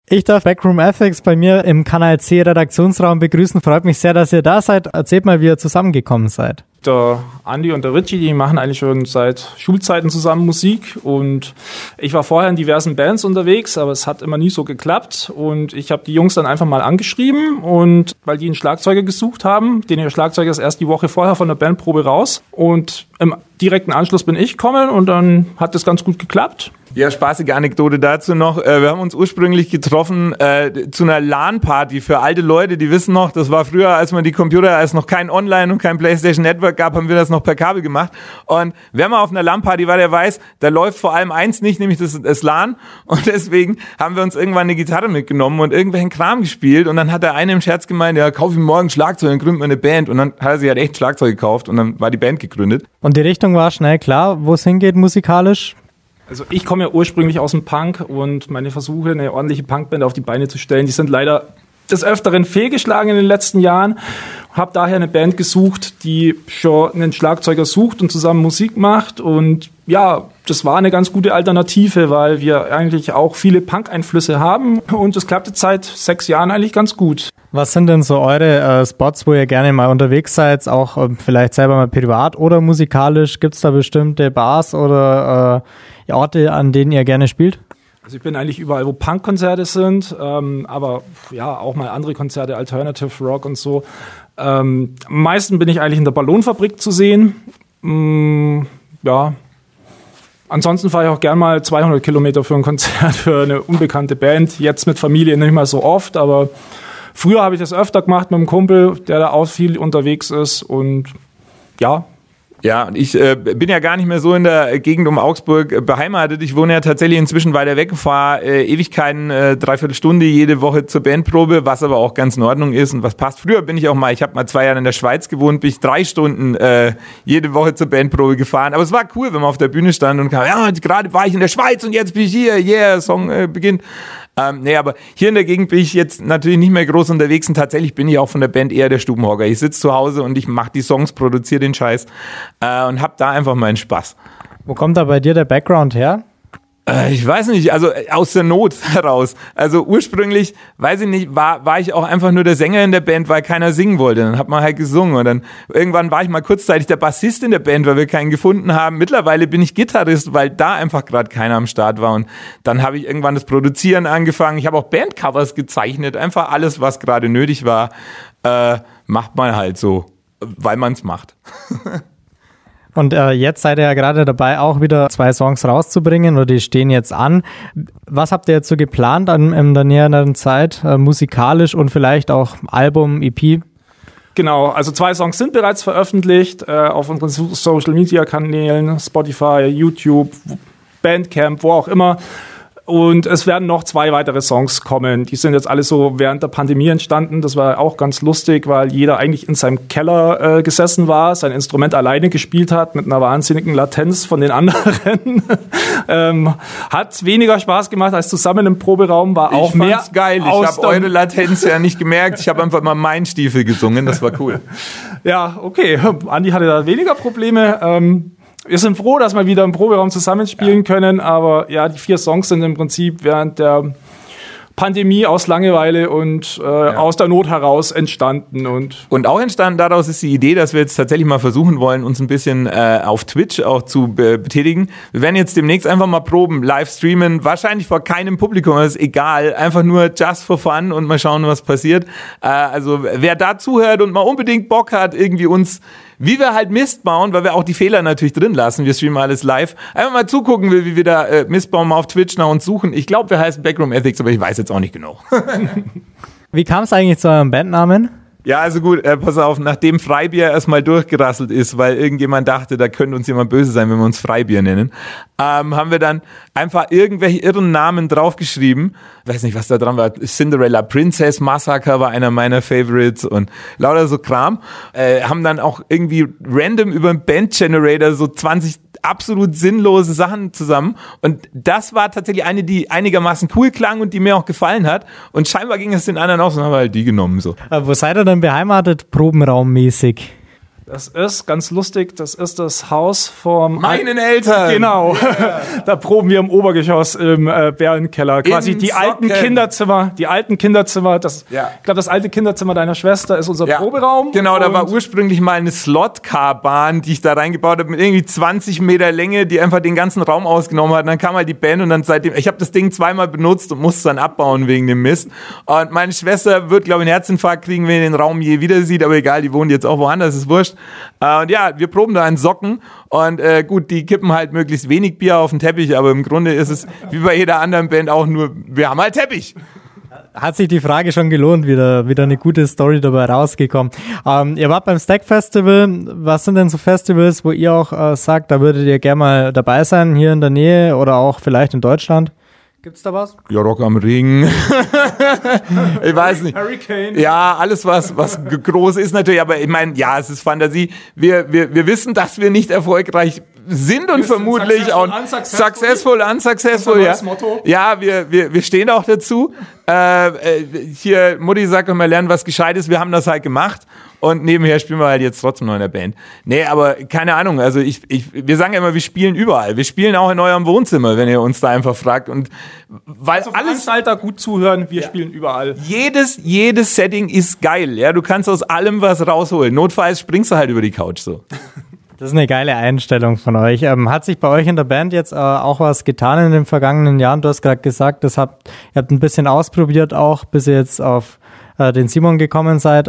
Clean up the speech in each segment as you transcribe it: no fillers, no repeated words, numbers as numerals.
Ich darf Backroom Ethics bei mir im Kanal C Redaktionsraum begrüßen. Freut mich sehr, dass ihr da seid. Erzählt mal, wie ihr zusammengekommen seid. Der Andi und der Richie, die machen eigentlich schon seit Schulzeiten zusammen Musik und ich war vorher in diversen Bands unterwegs, aber es hat immer nie so geklappt und ich habe die Jungs dann einfach mal angeschrieben und weil die einen Schlagzeuger gesucht haben, der Schlagzeuger ist erst die Woche vorher von der Bandprobe raus und im direkten Anschluss bin ich gekommen und dann hat das ganz gut geklappt. Ja, spaßige Anekdote dazu noch. Wir haben uns ursprünglich getroffen zu einer LAN-Party für alte Leute, die wissen noch, das war früher, als man die Computer, als noch kein Online und kein PlayStation Network gab, haben wir das noch per Kabel gemacht. Und wer mal auf einer LAN-Party war, der weiß, da läuft vor allem eins nicht, nämlich das LAN. Und deswegen haben wir uns irgendwann eine Gitarre mitgenommen und irgendwelchen Kram gespielt. Und dann hat der eine im Scherz gemeint, ja, kauf ihm morgen Schlagzeug, dann gründet man eine Band. Und dann hat er sich halt echt Schlagzeug gekauft und dann war die Band gegründet. Und die Richtung war schnell klar, wo es hingeht musikalisch? Also ich komme ja ursprünglich aus dem Punk und meine Versuche, eine ordentliche Punkband auf die Beine zu stellen, die sind leider des Öfteren fehlgeschlagen in den letzten Jahren. Habe daher eine Band gesucht, die schon einen Schlagzeuger sucht und zusammen Musik macht. Und ja, das war eine ganz gute Alternative, weil wir eigentlich auch viele Punk-Einflüsse haben. Und das klappte seit 6 Jahren eigentlich ganz gut. Was sind denn so eure Spots, wo ihr gerne mal unterwegs seid, auch vielleicht selber mal privat oder musikalisch? Gibt es da bestimmte Bars oder Orte, an denen ihr gerne spielt? Also ich bin eigentlich überall, wo Punk-Konzerte sind, aber ja, auch mal andere Konzerte, Alternative Rock und so. Am meisten bin ich eigentlich in der Ballonfabrik zu sehen. Ja. Ansonsten fahre ich auch gern mal 200 Kilometer für ein Konzert für eine unbekannte Band. Jetzt mit Familie nicht mehr so oft, aber früher habe ich das öfter gemacht mit einem Kumpel, der da auch viel unterwegs ist und ja. Ja, und ich bin ja gar nicht mehr so in der Gegend um Augsburg beheimatet. Ich wohne ja tatsächlich inzwischen weiter weg, fahre Ewigkeiten, 3/4 Stunde jede Woche zur Bandprobe, was aber auch ganz in Ordnung ist und was passt. Früher bin ich auch mal, ich habe mal 2 Jahre in der Schweiz gewohnt, bin ich 3 Stunden jede Woche zur Bandprobe gefahren. Aber es war cool, wenn man auf der Bühne stand und kam, ja, gerade war ich in der Schweiz und jetzt bin ich hier, yeah, Song beginnt. Nee, aber hier in der Gegend bin ich jetzt natürlich nicht mehr groß unterwegs und tatsächlich bin ich auch von der Band eher der Stubenhocker. Ich sitze zu Hause und ich mache die Songs, produziere den Scheiß und hab da einfach meinen Spaß. Wo kommt da bei dir der Background her? Ich weiß nicht, also aus der Not heraus. Also ursprünglich, weiß ich nicht, war ich auch einfach nur der Sänger in der Band, weil keiner singen wollte. Dann hat man halt gesungen und dann irgendwann war ich mal kurzzeitig der Bassist in der Band, weil wir keinen gefunden haben. Mittlerweile bin ich Gitarrist, weil da einfach gerade keiner am Start war und dann habe ich irgendwann das Produzieren angefangen. Ich habe auch Bandcovers gezeichnet, einfach alles, was gerade nötig war, macht man halt so, weil man es macht. Und jetzt seid ihr ja gerade dabei, auch wieder 2 Songs rauszubringen oder die stehen jetzt an. Was habt ihr jetzt so geplant in der näheren Zeit, musikalisch und vielleicht auch Album, EP? Genau, also 2 Songs sind bereits veröffentlicht auf unseren Social-Media-Kanälen, Spotify, YouTube, Bandcamp, wo auch immer. Und es werden noch 2 weitere Songs kommen. Die sind jetzt alle so während der Pandemie entstanden. Das war auch ganz lustig, weil jeder eigentlich in seinem Keller gesessen war, sein Instrument alleine gespielt hat, mit einer wahnsinnigen Latenz von den anderen. Hat weniger Spaß gemacht als zusammen im Proberaum, war auch mehr. Ich fand's geil, ich habe eure Latenz ja nicht gemerkt. Ich habe einfach mal meinen Stiefel gesungen, das war cool. Ja, okay. Andi hatte da weniger Probleme. Wir sind froh, dass wir wieder im Proberaum zusammenspielen können, aber ja, die 4 Songs sind im Prinzip während der Pandemie aus Langeweile und aus der Not heraus entstanden. Und auch entstanden daraus ist die Idee, dass wir jetzt tatsächlich mal versuchen wollen, uns ein bisschen auf Twitch auch zu betätigen. Wir werden jetzt demnächst einfach mal proben, live streamen, wahrscheinlich vor keinem Publikum, das ist egal, einfach nur just for fun und mal schauen, was passiert. Also wer da zuhört und mal unbedingt Bock hat, irgendwie uns, wie wir halt Mist bauen, weil wir auch die Fehler natürlich drin lassen, wir streamen alles live, einfach mal zugucken will, wie wir da Mist bauen, mal auf Twitch nach uns suchen. Ich glaube, wir heißen Backroom Ethics, aber ich weiß jetzt auch nicht genau. Wie kam es eigentlich zu eurem Bandnamen? Ja, also gut, pass auf, nachdem Freibier erstmal durchgerasselt ist, weil irgendjemand dachte, da könnte uns jemand böse sein, wenn wir uns Freibier nennen, haben wir dann einfach irgendwelche irren Namen draufgeschrieben. Weiß nicht, was da dran war. Cinderella Princess Massacre war einer meiner Favorites und lauter so Kram. Haben dann auch irgendwie random über einen Band-Generator so 20 absolut sinnlose Sachen zusammen. Und das war tatsächlich eine, die einigermaßen cool klang und die mir auch gefallen hat. Und scheinbar ging es den anderen auch, so haben wir halt die genommen. So. Wo seid ihr denn beheimatet, probenraummäßig? Das ist ganz lustig, das ist das Haus vom... Meinen Eltern! Genau, da proben wir im Obergeschoss im Bärenkeller. Quasi die alten Kinderzimmer, ich glaube, das alte Kinderzimmer deiner Schwester ist unser Proberaum. Genau, da war ursprünglich mal eine Slot-Car-Bahn, die ich da reingebaut habe, mit irgendwie 20 Meter Länge, die einfach den ganzen Raum ausgenommen hat. Und dann kam halt die Band und dann seitdem, ich habe das Ding zweimal benutzt und musste es dann abbauen wegen dem Mist. Und meine Schwester wird, glaube ich, einen Herzinfarkt kriegen, wenn sie den Raum je wieder sieht, aber egal, die wohnt jetzt auch woanders, ist wurscht. Und ja, wir proben da in Socken und gut, die kippen halt möglichst wenig Bier auf den Teppich, aber im Grunde ist es wie bei jeder anderen Band auch nur, wir haben halt Teppich. Hat sich die Frage schon gelohnt, wieder eine gute Story dabei rausgekommen. Ihr wart beim Stack Festival. Was sind denn so Festivals, wo ihr auch sagt, da würdet ihr gerne mal dabei sein, hier in der Nähe oder auch vielleicht in Deutschland? Gibt's da was? Ja, Rock am Ring. Ich weiß nicht. Hurricane. Ja, alles was groß ist natürlich, aber ich meine, ja, es ist Fantasie. Wir wissen, dass wir nicht erfolgreich sind und vermutlich auch unsuccessful, ja. Motto. Ja, wir stehen auch dazu. Hier, Mutti sagt immer, lernen was Gescheites, wir haben das halt gemacht. Und nebenher spielen wir halt jetzt trotzdem noch in der Band. Nee, aber keine Ahnung, also wir sagen ja immer, wir spielen überall. Wir spielen auch in eurem Wohnzimmer, wenn ihr uns da einfach fragt. Und weil Also Veranstalter gut zuhören, wir spielen überall. jedes Setting ist geil, ja. Du kannst aus allem was rausholen. Notfalls springst du halt über die Couch so. Das ist eine geile Einstellung von euch. Hat sich bei euch in der Band jetzt auch was getan in den vergangenen Jahren? Du hast gerade gesagt, ihr habt ein bisschen ausprobiert auch, bis ihr jetzt auf den Simon gekommen seid.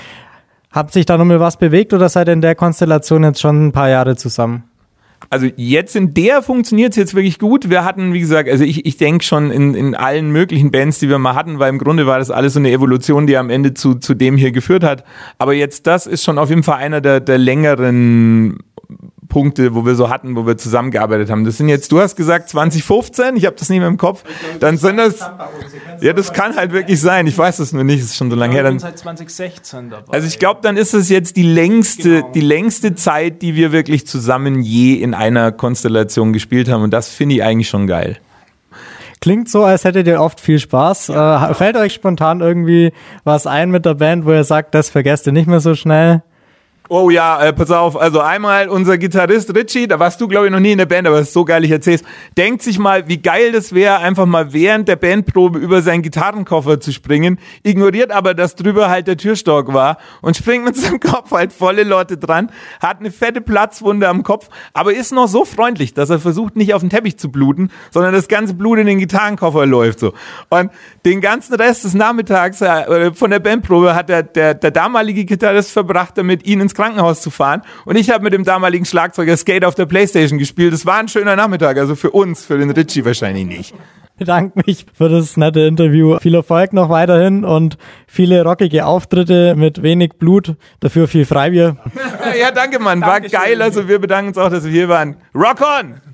Hat sich da nochmal was bewegt oder seid ihr in der Konstellation jetzt schon ein paar Jahre zusammen? Also jetzt in der funktioniert es jetzt wirklich gut. Wir hatten, wie gesagt, also ich denke schon in allen möglichen Bands, die wir mal hatten, weil im Grunde war das alles so eine Evolution, die am Ende zu dem hier geführt hat. Aber jetzt das ist schon auf jeden Fall einer der längeren Punkte, wo wir so hatten, wo wir zusammengearbeitet haben. Das sind jetzt, du hast gesagt 2015, ich habe das nicht mehr im Kopf. Dann sind das, ja, das kann halt wirklich sein. Ich weiß es nur nicht, es ist schon so lange her. Wir sind seit 2016 dabei. Also ich glaube, dann ist es jetzt die längste Zeit, die wir wirklich zusammen je in einer Konstellation gespielt haben. Und das finde ich eigentlich schon geil. Klingt so, als hättet ihr oft viel Spaß. Fällt euch spontan irgendwie was ein mit der Band, wo ihr sagt, das vergesst ihr nicht mehr so schnell? Oh ja, pass auf, also einmal unser Gitarrist Richie, da warst du glaube ich noch nie in der Band, aber das ist so geil, ich erzähl's, denkt sich mal, wie geil das wäre, einfach mal während der Bandprobe über seinen Gitarrenkoffer zu springen, ignoriert aber, dass drüber halt der Türstock war und springt mit seinem Kopf halt volle Leute dran, hat eine fette Platzwunde am Kopf, aber ist noch so freundlich, dass er versucht, nicht auf den Teppich zu bluten, sondern das ganze Blut in den Gitarrenkoffer läuft so. Und den ganzen Rest des Nachmittags von der Bandprobe hat der damalige Gitarrist verbracht, damit ihn ins Krankenhaus zu fahren. Und ich habe mit dem damaligen Schlagzeuger Skate auf der Playstation gespielt. Es war ein schöner Nachmittag, also für uns, für den Richie wahrscheinlich nicht. Ich bedanke mich für das nette Interview. Viel Erfolg noch weiterhin und viele rockige Auftritte mit wenig Blut, dafür viel Freibier. Ja, danke, Mann. War geil. Also wir bedanken uns auch, dass wir hier waren. Rock on!